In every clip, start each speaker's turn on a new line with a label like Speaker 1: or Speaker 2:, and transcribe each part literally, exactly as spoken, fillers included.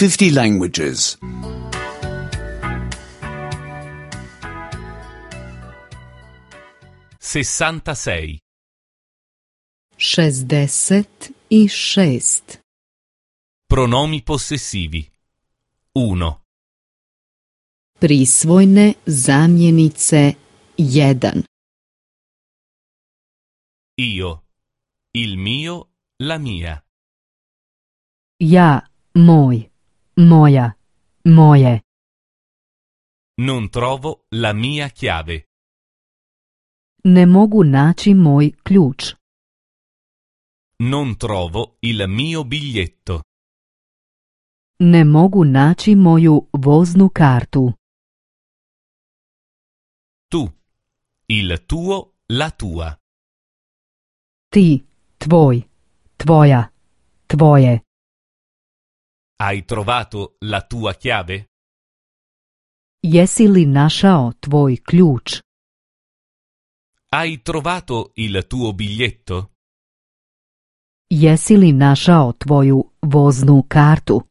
Speaker 1: fifty languages.
Speaker 2: sessantasei.
Speaker 3: šezdeset i šest.
Speaker 2: Pronomi possessivi. uno.
Speaker 3: Prisvojne zamjenice jedan.
Speaker 2: Io, il mio, la mia.
Speaker 3: Ja, moj, moja, moje.
Speaker 2: Non trovo la mia chiave.
Speaker 3: Ne mogu naći moj ključ.
Speaker 2: Non trovo il mio biglietto.
Speaker 3: Ne mogu naći moju voznu kartu.
Speaker 2: Tu, il tuo, la tua.
Speaker 3: Ti, tvoj, tvoja, tvoje.
Speaker 2: Hai trovato la tua chiave?
Speaker 3: Jesi li našao tvoj ključ?
Speaker 2: Hai trovato il tuo biglietto?
Speaker 3: Jesi li našao tvoju voznu kartu?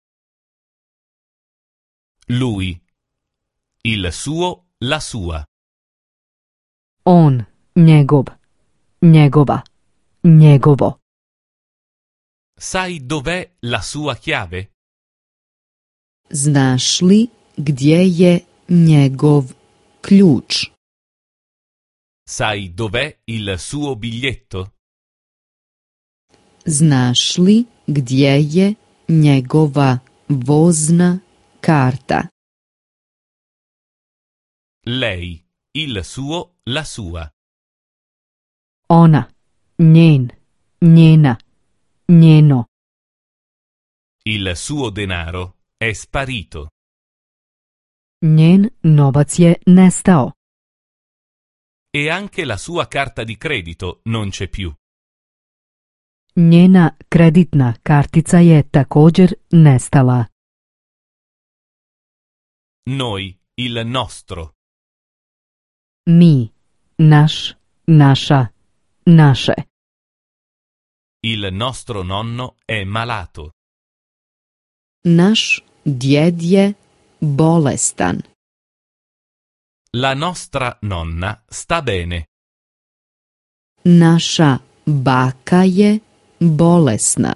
Speaker 2: Lui, il suo, la sua.
Speaker 3: On, njegov, njegova, njegovo.
Speaker 2: Sai dov'è la sua chiave?
Speaker 3: Znaš li gdje je njegov ključ?
Speaker 2: Sai dov'è il suo biglietto?
Speaker 3: Znaš li gdje je njegova vozna karta?
Speaker 2: Lei, il suo, la sua.
Speaker 3: Ona, njen, njena, njeno.
Speaker 2: Il suo denaro è sparito.
Speaker 3: Njen novac je nestao.
Speaker 2: E anche la sua carta di credito non c'è più.
Speaker 3: Njena kreditna kartica je također nestala.
Speaker 2: Noi, il nostro.
Speaker 3: Mi, naš, naša, naše.
Speaker 2: Il nostro nonno è malato.
Speaker 3: Naš djed je bolestan.
Speaker 2: La nostra nonna sta bene.
Speaker 3: Naša baka je bolesna.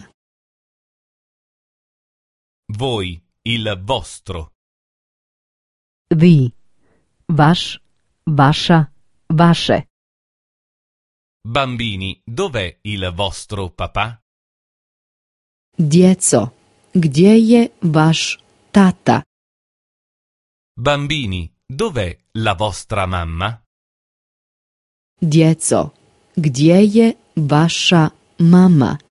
Speaker 2: Voi, il vostro.
Speaker 3: Vi, vaš, vaša, vaše.
Speaker 2: Bambini, dov'è il vostro papà?
Speaker 3: Djeco, gdje je vaš tata?
Speaker 2: Bambini, dov'è la vostra mamma?
Speaker 3: Djeco, gdje je vaša mama?